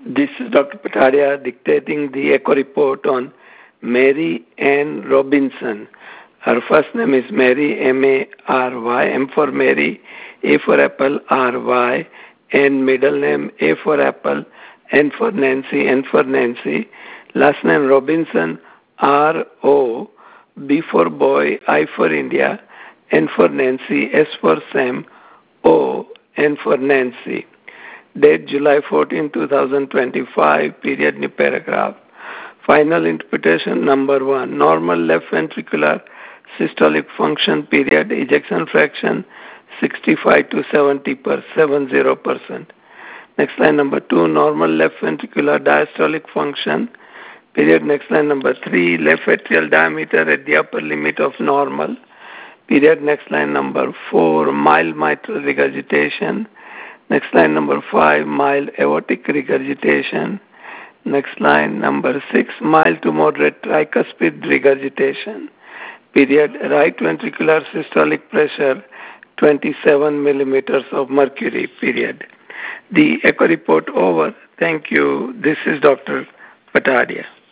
This is Dr. Patadia dictating the echo report on Mary Ann Robinson. Her first name is Mary, M-A-R-Y, M for Mary, A for Apple, R-Y, and middle name A for Apple, N for Nancy, N for Nancy. Last name Robinson, R-O, B for boy, I for India, N for Nancy, S for Sam, O, N for Nancy. Date July 14, 2025, period, new paragraph. Final interpretation number 1. Normal left ventricular systolic function, period, ejection fraction 65 to 70%. Next line number 2. Normal left ventricular diastolic function, period. Next line number 3. Left atrial diameter at the upper limit of normal, period. Next line number 4. Mild mitral regurgitation. Next line number 5, mild aortic regurgitation. Next line number 6, mild to moderate tricuspid regurgitation. Period. Right ventricular systolic pressure 27 millimeters of mercury. Period. The echo report over. Thank you. This is Dr. Patadia.